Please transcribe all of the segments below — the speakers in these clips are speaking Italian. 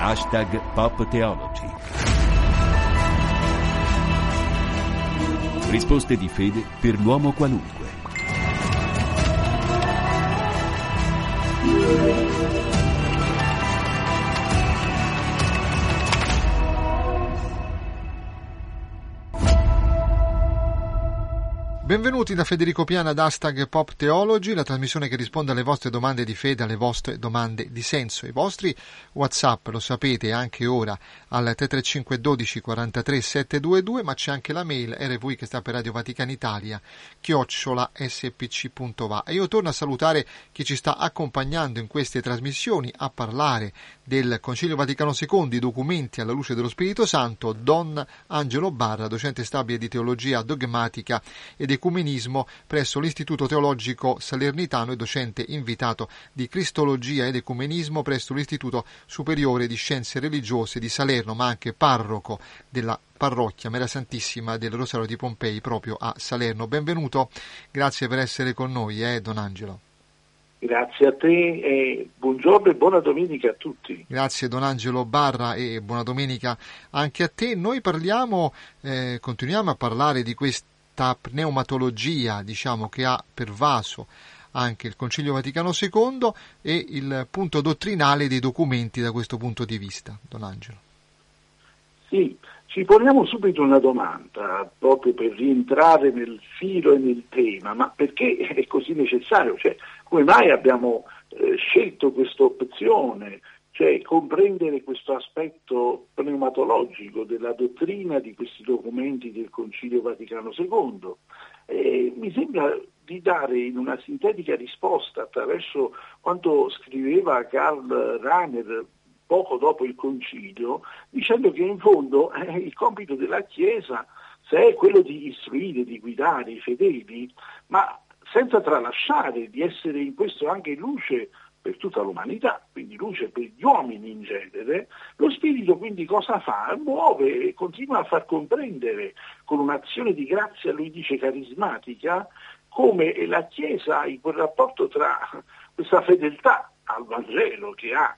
#PopTheology. Risposte di fede per l'uomo qualunque. Benvenuti da Federico Piana ad #PopTheology, la trasmissione che risponde alle vostre domande di fede, alle vostre domande di senso. I vostri WhatsApp, lo sapete, anche ora al 335 12 43 722, ma c'è anche la mail RVI che sta per Radio Vaticana Italia @spc.va. E io torno a salutare chi ci sta accompagnando in queste trasmissioni a parlare del Concilio Vaticano II, i documenti alla luce dello Spirito Santo, Don Angelo Barra, docente stabile di teologia dogmatica ed ecumenismo presso l'Istituto Teologico Salernitano e docente invitato di Cristologia ed Ecumenismo presso l'Istituto Superiore di Scienze Religiose di Salerno, ma anche parroco della parrocchia Maria Santissima del Rosario di Pompei proprio a Salerno. Benvenuto, grazie per essere con noi, Don Angelo. Grazie a te e buongiorno e buona domenica a tutti. Grazie Don Angelo Barra e buona domenica anche a te. Noi continuiamo a parlare di questa pneumatologia, che ha pervaso anche il Concilio Vaticano II e il punto dottrinale dei documenti da questo punto di vista, Don Angelo. Sì, ci poniamo subito una domanda, proprio per rientrare nel filo e nel tema, ma perché è così necessario? Come mai abbiamo scelto questa opzione? Comprendere questo aspetto pneumatologico della dottrina di questi documenti del Concilio Vaticano II. Mi sembra di dare in una sintetica risposta attraverso quanto scriveva Karl Rahner poco dopo il Concilio, dicendo che in fondo il compito della Chiesa, se è quello di istruire, di guidare i fedeli, ma senza tralasciare di essere in questo anche luce per tutta l'umanità, quindi luce per gli uomini in genere, lo Spirito quindi cosa fa? Muove e continua a far comprendere con un'azione di grazia, lui dice carismatica, come la Chiesa in quel rapporto tra questa fedeltà al Vangelo che ha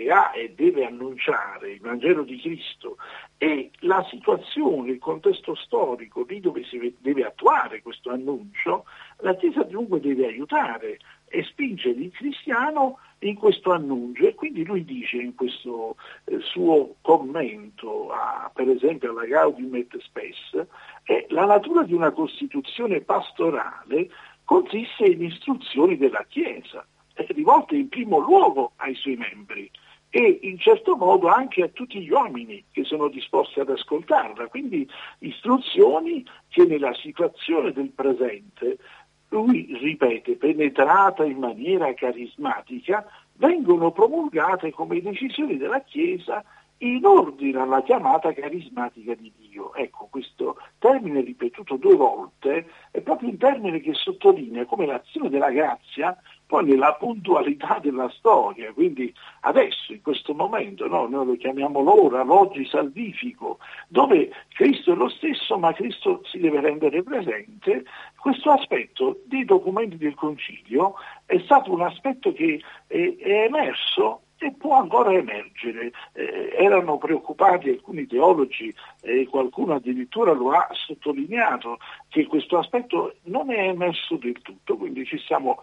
e deve annunciare il Vangelo di Cristo e la situazione, il contesto storico lì dove si deve attuare questo annuncio, la Chiesa dunque deve aiutare e spingere il cristiano in questo annuncio. E quindi lui dice in questo suo commento per esempio alla Gaudium et Spes, la natura di una costituzione pastorale consiste in istruzioni della Chiesa, rivolte in primo luogo ai suoi membri e in certo modo anche a tutti gli uomini che sono disposti ad ascoltarla, quindi istruzioni che nella situazione del presente, lui ripete, penetrata in maniera carismatica, vengono promulgate come decisioni della Chiesa in ordine alla chiamata carismatica di Dio. Ecco, questo termine ripetuto 2 volte è proprio un termine che sottolinea come l'azione della grazia poi nella puntualità della storia, quindi adesso, in questo momento, noi lo chiamiamo l'ora, l'oggi salvifico, dove Cristo è lo stesso, ma Cristo si deve rendere presente. Questo aspetto dei documenti del Concilio è stato un aspetto che è emerso e può ancora emergere. Erano preoccupati alcuni teologi, qualcuno addirittura lo ha sottolineato, che questo aspetto non è emerso del tutto, quindi ci stiamo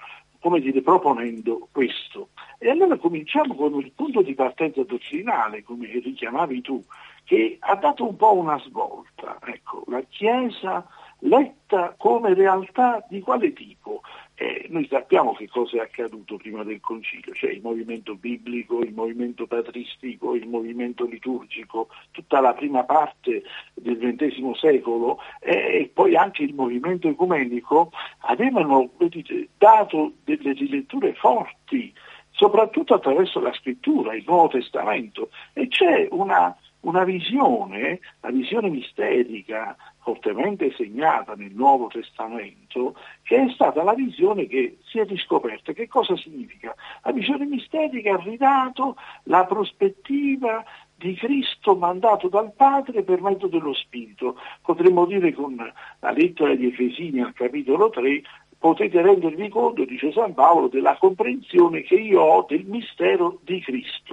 proponendo questo. E allora cominciamo con il punto di partenza dottrinale, come richiamavi tu, che ha dato un po' una svolta. Ecco, la Chiesa letta come realtà di quale tipo? Noi sappiamo che cosa è accaduto prima del Concilio, il movimento biblico, il movimento patristico, il movimento liturgico, tutta la prima parte del XX secolo e poi anche il movimento ecumenico avevano dato delle riletture forti, soprattutto attraverso la scrittura, il Nuovo Testamento, e c'è una visione, la visione misterica fortemente segnata nel Nuovo Testamento, che è stata la visione che si è riscoperta. Che cosa significa? La visione misterica ha ridato la prospettiva di Cristo mandato dal Padre per mezzo dello Spirito. Potremmo dire con la lettera di Efesini al capitolo 3, potete rendervi conto, dice San Paolo, della comprensione che io ho del mistero di Cristo.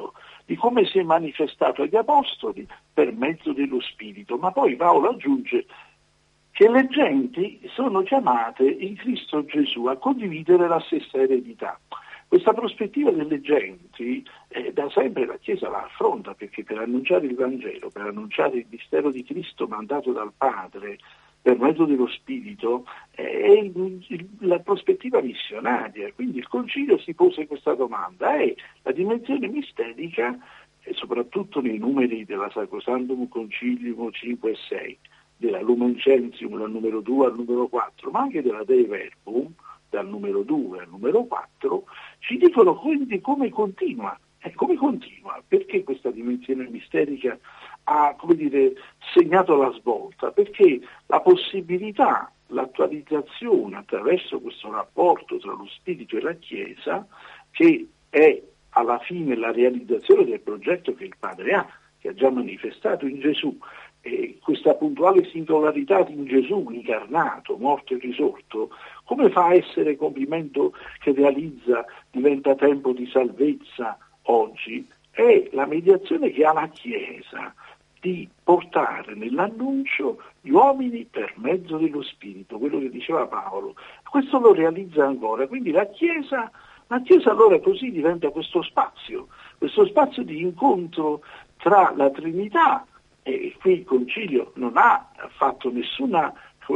di come si è manifestato agli Apostoli per mezzo dello Spirito. Ma poi Paolo aggiunge che le genti sono chiamate in Cristo Gesù a condividere la stessa eredità. Questa prospettiva delle genti da sempre la Chiesa la affronta, perché per annunciare il Vangelo, per annunciare il mistero di Cristo mandato dal Padre per mezzo dello Spirito, è la prospettiva missionaria. Quindi il Concilio si pose questa domanda: è la dimensione misterica, soprattutto nei numeri della Sacrosanctum Concilium 5 e 6, della Lumen Gentium dal numero 2 al numero 4, ma anche della Dei Verbum dal numero 2 al numero 4, ci dicono quindi come continua. Come continua? Perché questa dimensione misterica ha, segnato la svolta? Perché la possibilità, l'attualizzazione attraverso questo rapporto tra lo Spirito e la Chiesa, che è alla fine la realizzazione del progetto che il Padre ha, che ha già manifestato in Gesù, e questa puntuale singolarità in Gesù incarnato, morto e risorto, come fa a essere compimento che realizza, diventa tempo di salvezza oggi? È la mediazione che ha la Chiesa di portare nell'annuncio gli uomini per mezzo dello Spirito, quello che diceva Paolo. Questo lo realizza ancora, quindi la Chiesa allora così diventa questo spazio di incontro tra la Trinità, e qui il Concilio non ha fatto nessuna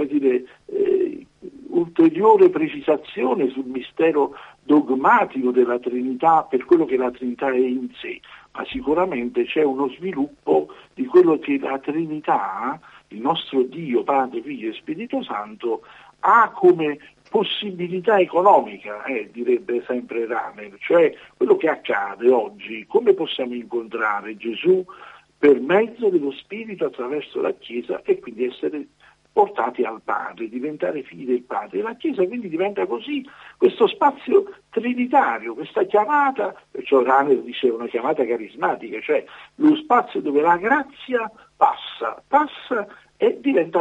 ulteriore precisazione sul mistero dogmatico della Trinità per quello che la Trinità è in sé, ma sicuramente c'è uno sviluppo di quello che la Trinità, il nostro Dio, Padre, Figlio e Spirito Santo, ha come possibilità economica, direbbe sempre Ramer, cioè quello che accade oggi, come possiamo incontrare Gesù per mezzo dello Spirito attraverso la Chiesa e quindi essere portati al Padre, diventare figli del Padre. La Chiesa quindi diventa così questo spazio trinitario, questa chiamata, perciò Ramer dice una chiamata carismatica, cioè lo spazio dove la grazia passa e diventa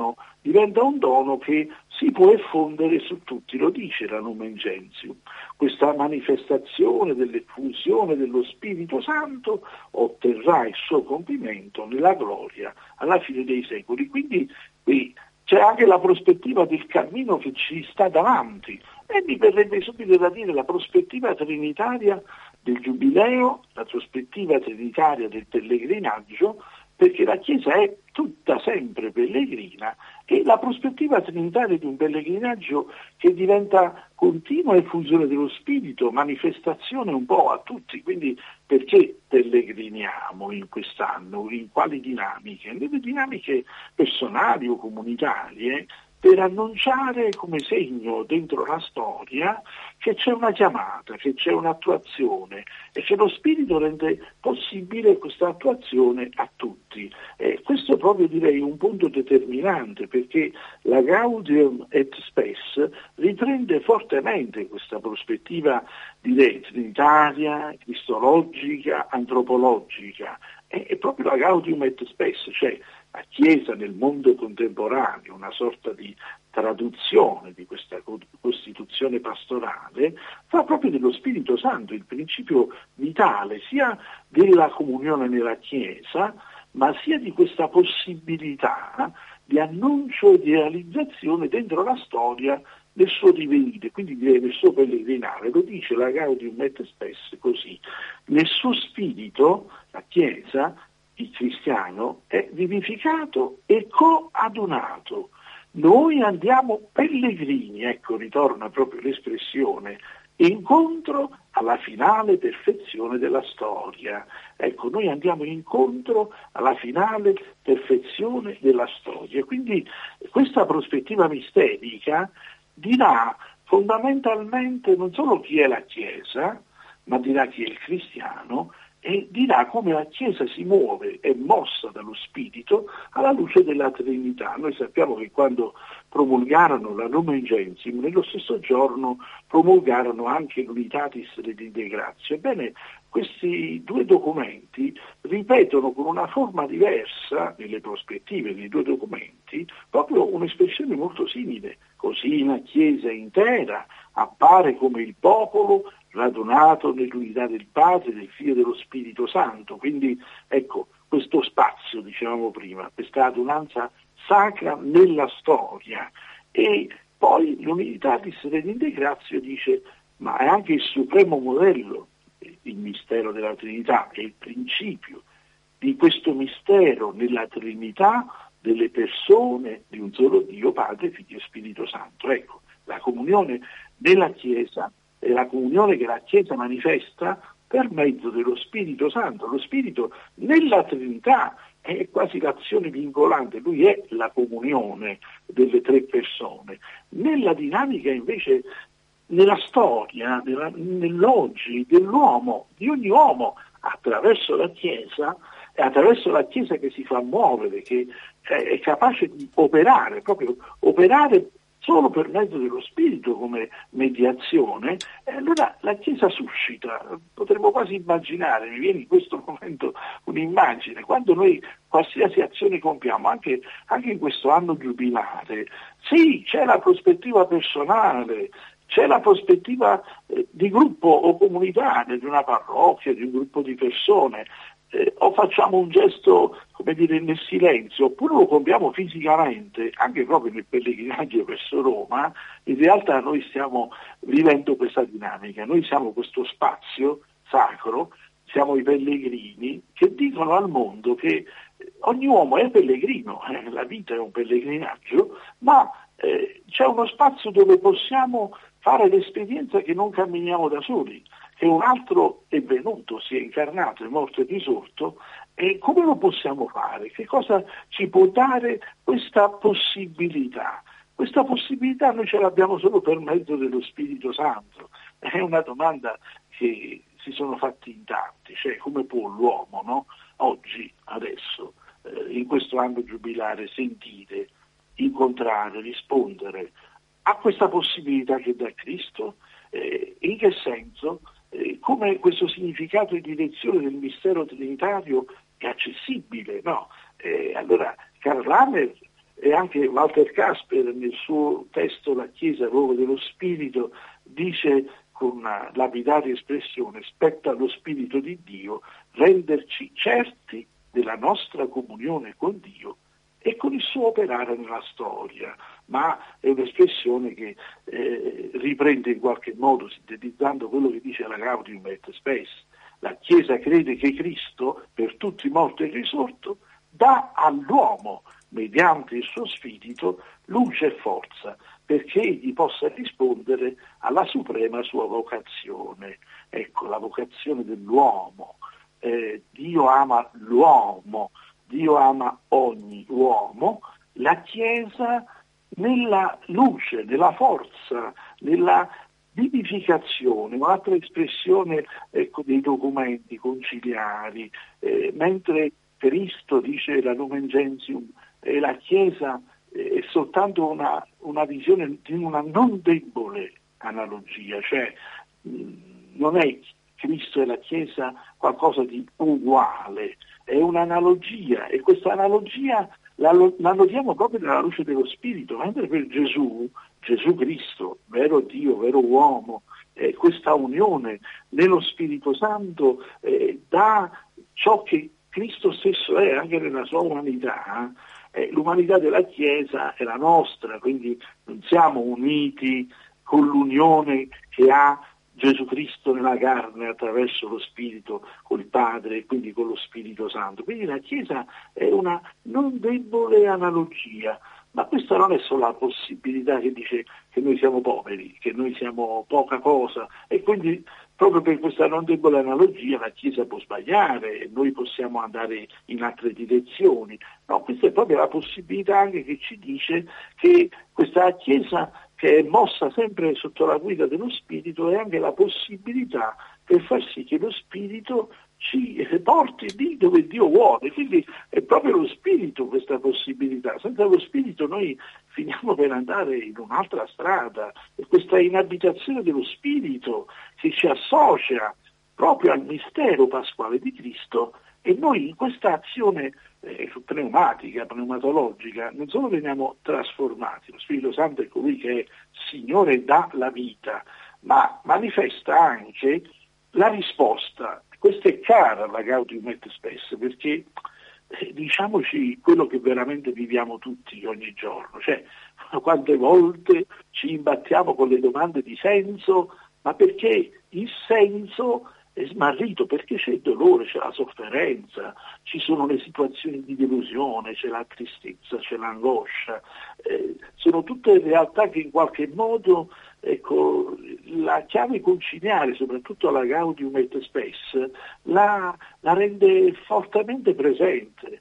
un dono che si può effondere su tutti, lo dice la Lumen Gentium. Questa manifestazione dell'effusione dello Spirito Santo otterrà il suo compimento nella gloria alla fine dei secoli. Quindi qui c'è anche la prospettiva del cammino che ci sta davanti, e mi verrebbe subito da dire la prospettiva trinitaria del Giubileo, la prospettiva trinitaria del pellegrinaggio, perché la Chiesa è tutta sempre pellegrina, e la prospettiva trinitaria di un pellegrinaggio che diventa continua effusione dello Spirito, manifestazione un po' a tutti. Quindi perché pellegriniamo in quest'anno? In quali dinamiche? Nelle dinamiche personali o comunitarie, per annunciare come segno dentro la storia che c'è una chiamata, che c'è un'attuazione e che lo Spirito rende possibile questa attuazione a tutti. Questo è proprio, direi, un punto determinante, perché la Gaudium et Spes riprende fortemente questa prospettiva, direi, trinitaria, cristologica, antropologica. È proprio la Gaudium et Spes, cioè la Chiesa nel mondo contemporaneo, una sorta di traduzione di questa Costituzione pastorale, fa proprio dello Spirito Santo il principio vitale sia della comunione nella Chiesa, ma sia di questa possibilità di annuncio e di realizzazione dentro la storia del suo divenire, quindi direi del suo pellegrinare. Lo dice la Gaudium et Spes così: nel suo spirito la Chiesa, il cristiano, è vivificato e coadunato. Noi andiamo pellegrini, ecco, ritorna proprio l'espressione, incontro alla finale perfezione della storia. Ecco, noi andiamo incontro alla finale perfezione della storia. Quindi questa prospettiva misterica dirà fondamentalmente non solo chi è la Chiesa, ma dirà chi è il cristiano, e dirà come la Chiesa si muove, è mossa dallo Spirito alla luce della Trinità. Noi sappiamo che quando promulgarono la Lumen Gentium, nello stesso giorno promulgarono anche l'Unitatis Redemptionis Gratiae. Ebbene, questi due documenti ripetono con una forma diversa, nelle prospettive dei due documenti, proprio un'espressione molto simile. Così la Chiesa intera appare come il popolo radunato nell'unità del Padre, del Figlio e dello Spirito Santo. Quindi ecco, questo spazio, dicevamo prima, questa adunanza sacra nella storia. E poi l'umilità di Serenité Grazio dice, ma è anche il supremo modello, il mistero della Trinità, è il principio di questo mistero nella Trinità delle persone di un solo Dio, Padre, Figlio e Spirito Santo. Ecco, la comunione della Chiesa è la comunione che la Chiesa manifesta per mezzo dello Spirito Santo. Lo Spirito nella Trinità è quasi l'azione vincolante, lui è la comunione delle tre persone. Nella dinamica invece, nella storia, nell'oggi dell'uomo, di ogni uomo, attraverso la Chiesa, è attraverso la Chiesa che si fa muovere, che è capace di operare, proprio operare solo per mezzo dello Spirito come mediazione, e allora la Chiesa suscita. Potremmo quasi immaginare, mi viene in questo momento un'immagine, quando noi qualsiasi azione compiamo, anche in questo anno giubilare, sì, c'è la prospettiva personale, c'è la prospettiva di gruppo o comunitaria, di una parrocchia, di un gruppo di persone, o facciamo un gesto, come dire, nel silenzio, oppure lo compiamo fisicamente, anche proprio nel pellegrinaggio verso Roma. In realtà noi stiamo vivendo questa dinamica, noi siamo questo spazio sacro, siamo i pellegrini che dicono al mondo che ogni uomo è pellegrino, la vita è un pellegrinaggio, ma c'è uno spazio dove possiamo fare l'esperienza che non camminiamo da soli, che un altro è venuto, si è incarnato, è morto e risorto, e come lo possiamo fare? Che cosa ci può dare questa possibilità? Questa possibilità noi ce l'abbiamo solo per mezzo dello Spirito Santo. È una domanda che si sono fatti in tanti, cioè come può l'uomo, no? Oggi, adesso, in questo anno giubilare, sentire, incontrare, rispondere a questa possibilità che dà Cristo? In che senso? Come questo significato di direzione del mistero trinitario è accessibile, no? Allora Karl Rahner e anche Walter Kasper nel suo testo La Chiesa, l'uovo dello Spirito, dice con una lapidaria espressione: spetta allo Spirito di Dio renderci certi della nostra comunione con Dio e con il suo operare nella storia. Ma è un'espressione che riprende in qualche modo, sintetizzando quello che dice la Gaudium et Spes. La Chiesa crede che Cristo, per tutti morto e risorto, dà all'uomo, mediante il suo spirito, luce e forza, perché egli possa rispondere alla suprema sua vocazione. Ecco, la vocazione dell'uomo. Dio ama l'uomo, Dio ama ogni uomo. La Chiesa nella luce, nella forza, nella vivificazione, un'altra espressione, ecco, dei documenti conciliari, mentre Cristo dice la Lumen Gentium e la Chiesa è soltanto una visione di una non debole analogia, cioè non è Cristo e la Chiesa qualcosa di uguale, è un'analogia, e questa analogia la notiamo proprio nella luce dello Spirito, mentre per Gesù Cristo, vero Dio, vero uomo, questa unione nello Spirito Santo dà ciò che Cristo stesso è anche nella sua umanità. L'umanità della Chiesa è la nostra, quindi non siamo uniti con l'unione che ha Gesù Cristo nella carne attraverso lo Spirito col Padre e quindi con lo Spirito Santo. Quindi la Chiesa è una non debole analogia, ma questa non è solo la possibilità che dice che noi siamo poveri, che noi siamo poca cosa, e quindi proprio per questa non debole analogia la Chiesa può sbagliare e noi possiamo andare in altre direzioni. No, questa è proprio la possibilità anche che ci dice che questa Chiesa, che è mossa sempre sotto la guida dello Spirito, è anche la possibilità per far sì che lo Spirito ci porti lì dove Dio vuole. Quindi è proprio lo Spirito questa possibilità. Senza lo Spirito noi finiamo per andare in un'altra strada. È questa inabitazione dello Spirito che ci associa proprio al mistero pasquale di Cristo, e noi in questa azione pneumatologica, non solo veniamo trasformati, lo Spirito Santo è colui che è Signore e dà la vita, ma manifesta anche la risposta. Questa è cara alla Gaudium et Spes, perché diciamoci quello che veramente viviamo tutti ogni giorno, cioè quante volte ci imbattiamo con le domande di senso, ma perché il senso è smarrito, perché c'è il dolore, c'è la sofferenza, ci sono le situazioni di delusione, c'è la tristezza, c'è l'angoscia, sono tutte realtà che in qualche modo, ecco, la chiave conciliare, soprattutto alla Gaudium et Spes, la rende fortemente presente,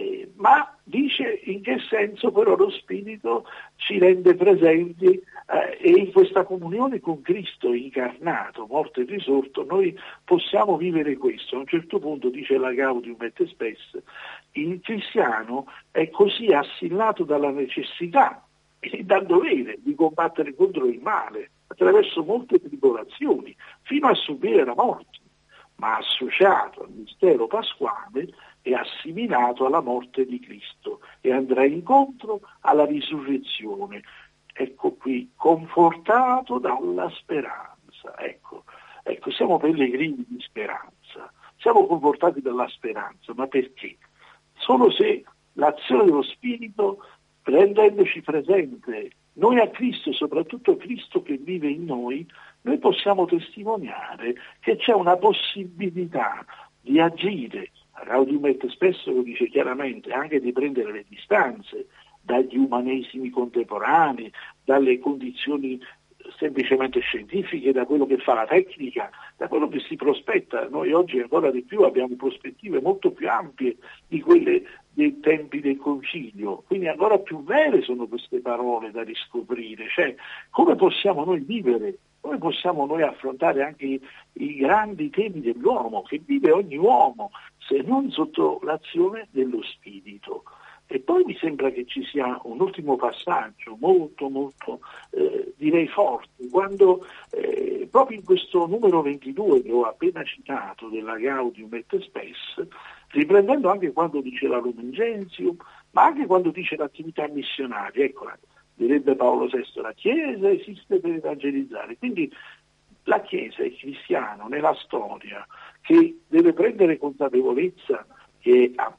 ma dice in che senso però lo Spirito ci rende presenti e in questa comunione con Cristo incarnato, morto e risorto, noi possiamo vivere questo. A un certo punto, dice la Gaudium et Spes, il cristiano è così assillato dalla necessità e dal dovere di combattere contro il male attraverso molte tribolazioni fino a subire la morte, ma associato al mistero pasquale e assimilato alla morte di Cristo e andrà incontro alla risurrezione. Ecco qui, confortato dalla speranza. Ecco, siamo pellegrini di speranza, siamo confortati dalla speranza, ma perché? Solo se l'azione dello Spirito, rendendoci presente noi a Cristo e soprattutto Cristo che vive in noi possiamo testimoniare che c'è una possibilità di agire. Gaudium et Spes lo dice chiaramente, anche di prendere le distanze dagli umanesimi contemporanei, dalle condizioni semplicemente scientifiche, da quello che fa la tecnica, da quello che si prospetta. Noi oggi ancora di più abbiamo prospettive molto più ampie di quelle dei tempi del Concilio, quindi ancora più vere sono queste parole da riscoprire, cioè come possiamo noi vivere, come possiamo noi affrontare anche i grandi temi dell'uomo, che vive ogni uomo, se non sotto l'azione dello Spirito. E poi mi sembra che ci sia un ultimo passaggio molto direi forte, quando proprio in questo numero 22 che ho appena citato della Gaudium et Spes, riprendendo anche quando dice la Lumen Gentium, ma anche quando dice l'attività missionaria, eccola, direbbe Paolo VI, la Chiesa esiste per evangelizzare, quindi la Chiesa è cristiano nella storia che deve prendere consapevolezza che è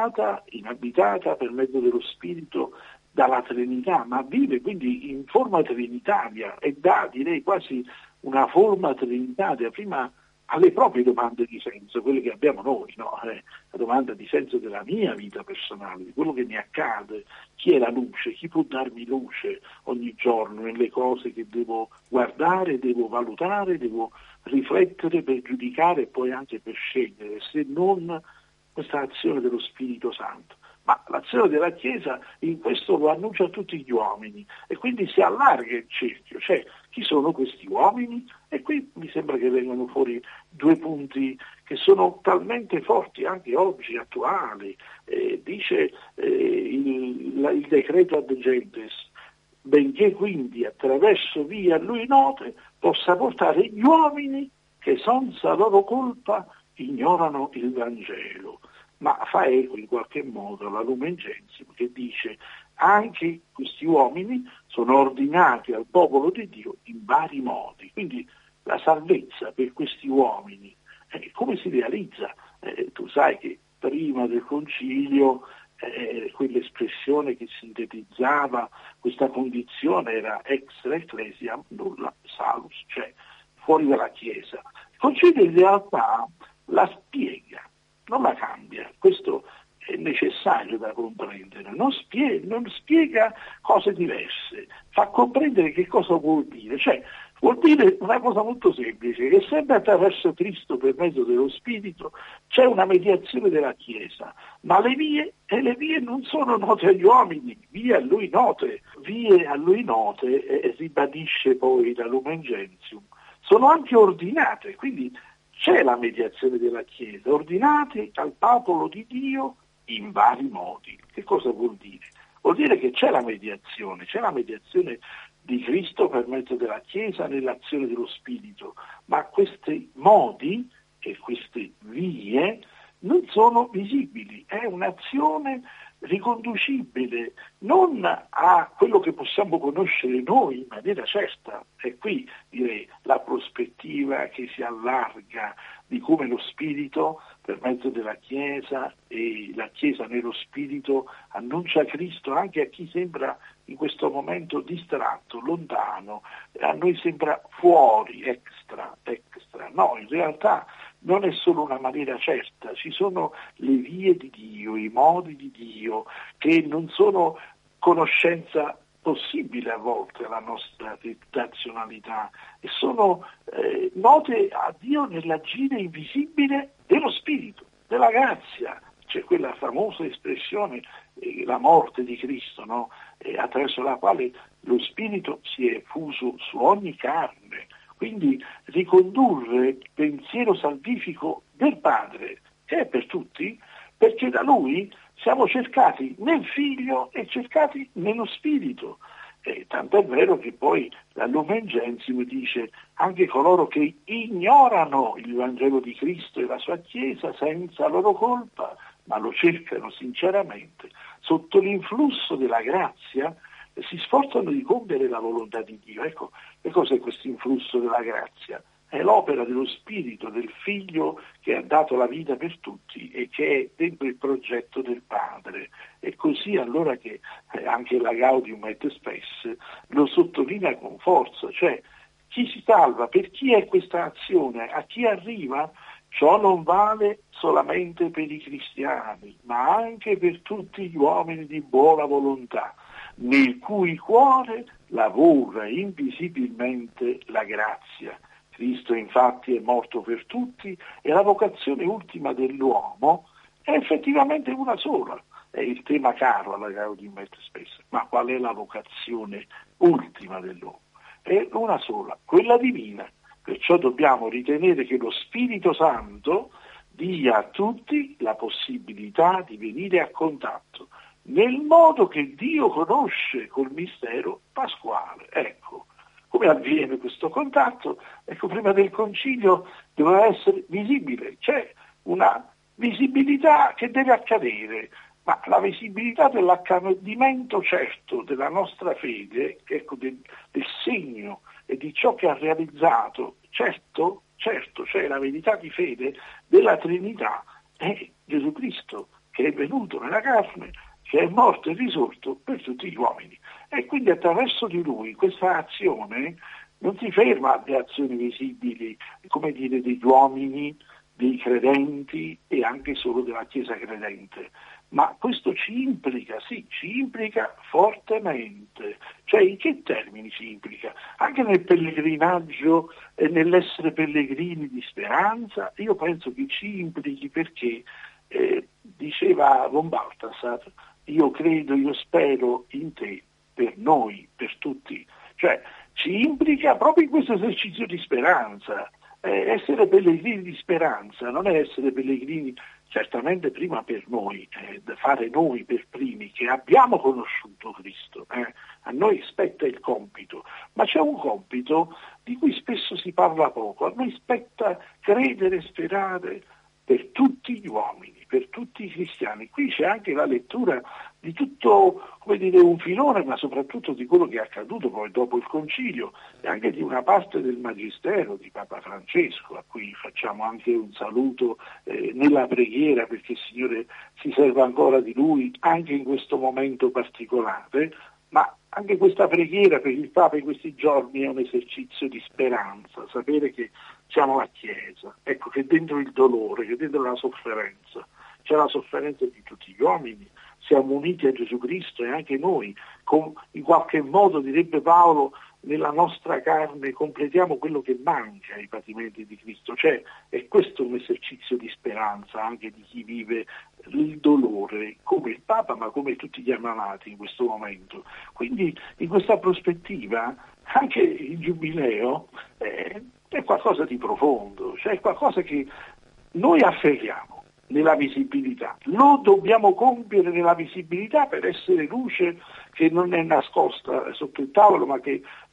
inabitata per mezzo dello Spirito dalla Trinità, ma vive quindi in forma trinitaria e dà, direi, quasi una forma trinitaria prima alle proprie domande di senso, quelle che abbiamo noi, no? La domanda di senso della mia vita personale, di quello che mi accade, chi è la luce, chi può darmi luce ogni giorno nelle cose che devo guardare, devo valutare, devo riflettere per giudicare e poi anche per scegliere, se non questa azione dello Spirito Santo. Ma l'azione della Chiesa in questo lo annuncia a tutti gli uomini e quindi si allarga il cerchio, cioè chi sono questi uomini? E qui mi sembra che vengano fuori due punti che sono talmente forti anche oggi, attuali. Dice il decreto ad gentes, benché quindi attraverso vie a lui note possa portare gli uomini che senza loro colpa ignorano il Vangelo. Ma fa eco in qualche modo la Lumen Gentium che dice anche questi uomini sono ordinati al popolo di Dio in vari modi, quindi la salvezza per questi uomini come si realizza? Tu sai che prima del Concilio quell'espressione che sintetizzava questa condizione era extra ecclesiam nulla salus, cioè fuori dalla Chiesa. Il Concilio in realtà la spiega, non la cambia, questo è necessario da comprendere, non spiega cose diverse, fa comprendere che cosa vuol dire, cioè vuol dire una cosa molto semplice, che sempre attraverso Cristo per mezzo dello Spirito c'è una mediazione della Chiesa, ma le vie non sono note agli uomini, vie a lui note, ribadisce poi la Lumen Gentium, sono anche ordinate, quindi c'è la mediazione della Chiesa, ordinati al popolo di Dio in vari modi. Che cosa vuol dire? Vuol dire che c'è la mediazione di Cristo per mezzo della Chiesa nell'azione dello Spirito, ma questi modi e queste vie non sono visibili, è un'azione riconducibile non a quello che possiamo conoscere noi in maniera certa. E qui direi la prospettiva che si allarga di come lo Spirito per mezzo della Chiesa e la Chiesa nello Spirito annuncia Cristo anche a chi sembra in questo momento distratto, lontano, a noi sembra fuori, extra. No, in realtà non è solo una maniera certa, ci sono le vie di Dio, i modi di Dio che non sono conoscenza possibile a volte alla nostra razionalità e sono note a Dio nell'agire invisibile dello Spirito, della grazia. C'è quella famosa espressione, la morte di Cristo, no? Attraverso la quale lo Spirito si è fuso su ogni carne. Quindi ricondurre il pensiero salvifico del Padre, che è per tutti, perché da Lui siamo cercati nel Figlio e cercati nello Spirito. Tant'è vero che poi la Lumen Gentium dice anche coloro che ignorano il Vangelo di Cristo e la sua Chiesa senza loro colpa, ma lo cercano sinceramente, sotto l'influsso della grazia, si sforzano di compiere la volontà di Dio. Ecco, che cos'è questo influsso della grazia? È l'opera dello Spirito, del Figlio che ha dato la vita per tutti e che è dentro il progetto del Padre. E così allora che anche la Gaudium et Spes lo sottolinea con forza, cioè chi si salva, per chi è questa azione, a chi arriva, ciò non vale solamente per i cristiani, ma anche per tutti gli uomini di buona volontà, nel cui cuore lavora invisibilmente la grazia. Cristo infatti è morto per tutti e la vocazione ultima dell'uomo è effettivamente una sola. È il tema caro alla Gaudium et Spes. Ma qual è la vocazione ultima dell'uomo? È una sola, quella divina. Perciò dobbiamo ritenere che lo Spirito Santo dia a tutti la possibilità di venire a contatto nel modo che Dio conosce col mistero pasquale. Ecco, come avviene questo contatto? Ecco, prima del concilio doveva essere visibile, c'è una visibilità che deve accadere, ma la visibilità dell'accadimento certo della nostra fede, ecco, del segno e di ciò che ha realizzato, certo, cioè la verità di fede della Trinità è Gesù Cristo, che è venuto nella carne, che è morto e risorto per tutti gli uomini. E quindi attraverso di lui questa azione non si ferma alle azioni visibili, come dire, degli uomini, dei credenti e anche solo della Chiesa credente, ma questo ci implica fortemente. Cioè, in che termini ci implica? Anche nel pellegrinaggio e nell'essere pellegrini di speranza, io penso che ci implichi perché, diceva von Balthasar, io credo, io spero in te, per noi, per tutti. Cioè, ci implica proprio in questo esercizio di speranza. Essere pellegrini di speranza non è essere pellegrini certamente prima per noi, fare noi per primi che abbiamo conosciuto Cristo. A noi spetta il compito, ma c'è un compito di cui spesso si parla poco. A noi spetta credere e sperare per tutti gli uomini, per tutti i cristiani. Qui c'è anche la lettura di tutto, come dire, un filone, ma soprattutto di quello che è accaduto poi dopo il concilio e anche di una parte del magistero di Papa Francesco, a cui facciamo anche un saluto nella preghiera, perché il Signore si serve ancora di Lui anche in questo momento particolare. Ma anche questa preghiera per il Papa in questi giorni è un esercizio di speranza, sapere che siamo la Chiesa, ecco, che dentro il dolore, che dentro la sofferenza, c'è la sofferenza di tutti gli uomini, siamo uniti a Gesù Cristo e anche noi, in qualche modo, direbbe Paolo, nella nostra carne completiamo quello che manca ai patimenti di Cristo. Cioè, è questo un esercizio di speranza anche di chi vive il dolore, come il Papa, ma come tutti gli ammalati in questo momento. Quindi, in questa prospettiva, anche il Giubileo è qualcosa di profondo, cioè è qualcosa che noi afferriamo nella visibilità, lo dobbiamo compiere nella visibilità per essere luce che non è nascosta sotto il tavolo ma che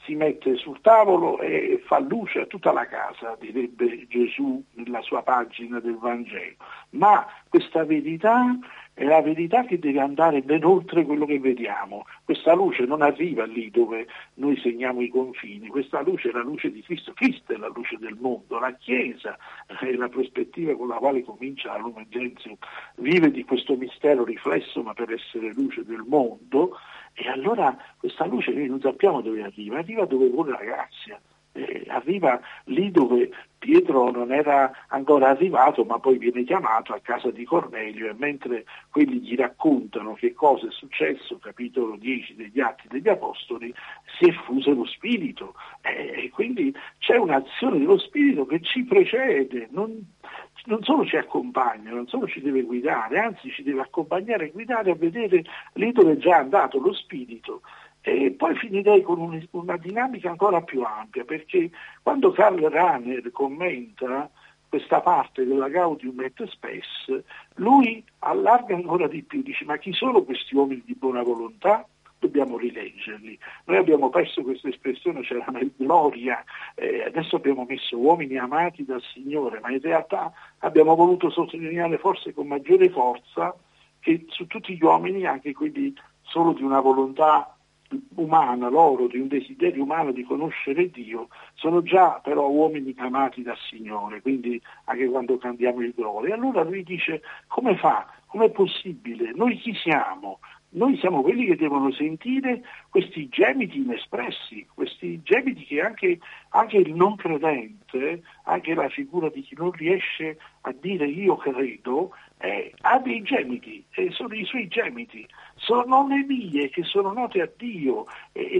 si mette sul tavolo e fa luce a tutta la casa, direbbe Gesù nella sua pagina del Vangelo. Ma questa verità è la verità che deve andare ben oltre quello che vediamo. Questa luce non arriva lì dove noi segniamo i confini, questa luce è la luce di Cristo. Cristo è la luce del mondo, la Chiesa è la prospettiva con la quale comincia la Lumen Gentium, vive di questo mistero riflesso ma per essere luce del mondo. E allora questa luce noi non sappiamo dove arriva dove vuole la grazia. Arriva lì dove Pietro non era ancora arrivato, ma poi viene chiamato a casa di Cornelio, e mentre quelli gli raccontano che cosa è successo, capitolo 10 degli Atti degli Apostoli, si effusa lo Spirito, e quindi c'è un'azione dello Spirito che ci precede, non solo ci accompagna, non solo ci deve guidare, anzi ci deve accompagnare e guidare a vedere lì dove è già andato lo Spirito. E poi finirei con una dinamica ancora più ampia, perché quando Karl Rahner commenta questa parte della Gaudium et Spes, lui allarga ancora di più, dice: ma chi sono questi uomini di buona volontà? Dobbiamo rileggerli. Noi abbiamo perso questa espressione, c'era nel Gloria, adesso abbiamo messo uomini amati dal Signore, ma in realtà abbiamo voluto sottolineare forse con maggiore forza che su tutti gli uomini, anche quelli solo di una volontà umana, loro di un desiderio umano di conoscere Dio, sono già però uomini amati dal Signore, quindi anche quando cantiamo il Gloria. E allora lui dice: come fa? Com'è possibile? Noi chi siamo? Noi siamo quelli che devono sentire questi gemiti inespressi, questi gemiti che anche il non credente, anche la figura di chi non riesce a dire io credo, ha dei gemiti, sono i suoi gemiti, sono le vie che sono note a Dio, e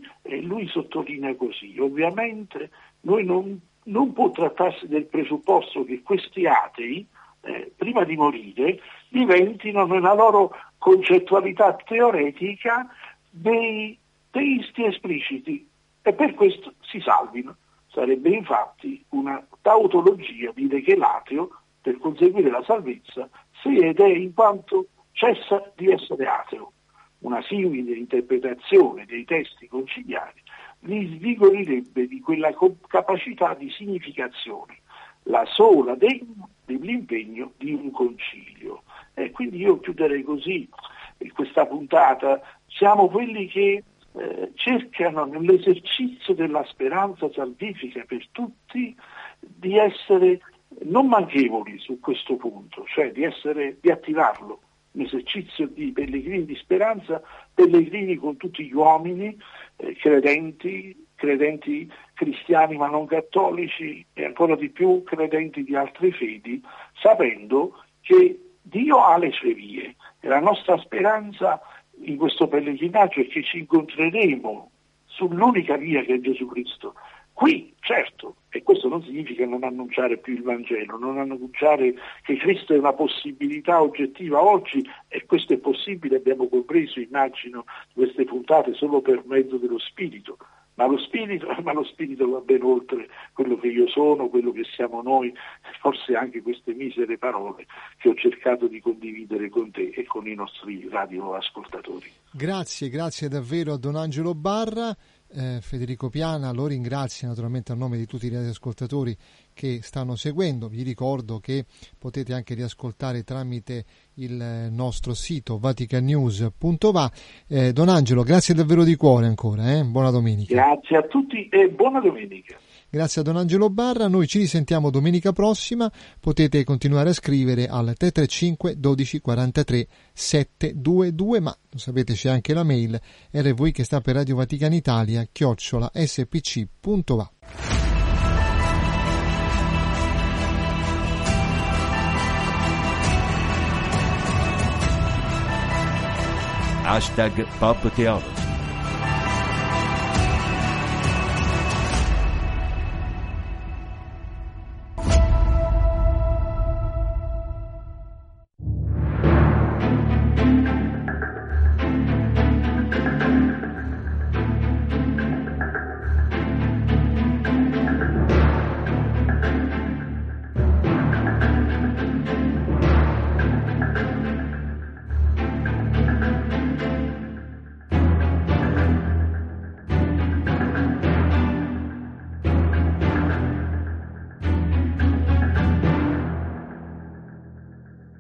lui sottolinea così. Ovviamente noi non può trattarsi del presupposto che questi atei, prima di morire, diventino nella loro concettualità teoretica dei teisti espliciti e per questo si salvino. Sarebbe infatti una tautologia dire che l'ateo, per conseguire la salvezza, si ed è in quanto cessa di essere ateo. Una simile interpretazione dei testi conciliari li svigorirebbe di quella capacità di significazione, la sola degna dell'impegno di un concilio. E quindi io chiuderei così questa puntata. Siamo quelli che cercano nell'esercizio della speranza salvifica per tutti di essere non manchevoli su questo punto, cioè di attivarlo, un esercizio di pellegrini di speranza, pellegrini con tutti gli uomini, credenti cristiani ma non cattolici, e ancora di più credenti di altre fedi, sapendo che Dio ha le sue vie e la nostra speranza in questo pellegrinaggio è che ci incontreremo sull'unica via che è Gesù Cristo. Qui, certo, e questo non significa non annunciare più il Vangelo, non annunciare che Cristo è una possibilità oggettiva oggi, e questo è possibile, abbiamo compreso, immagino, queste puntate solo per mezzo dello Spirito. Ma lo Spirito va ben oltre quello che io sono, quello che siamo noi, forse anche queste misere parole che ho cercato di condividere con te e con i nostri radioascoltatori. Grazie davvero a Don Angelo Barra. Federico Piana lo ringrazio naturalmente a nome di tutti i radioascoltatori che stanno seguendo. Vi ricordo che potete anche riascoltare tramite il nostro sito vaticannews.va. Don Angelo, grazie davvero di cuore ancora, buona domenica. Grazie a tutti e buona domenica. Grazie a Don Angelo Barra, noi ci risentiamo domenica prossima. Potete continuare a scrivere al 335 12 43 722, ma lo sapete, c'è anche la mail RVI che sta per Radio Vaticana Italia @spc.va. Pop Theology.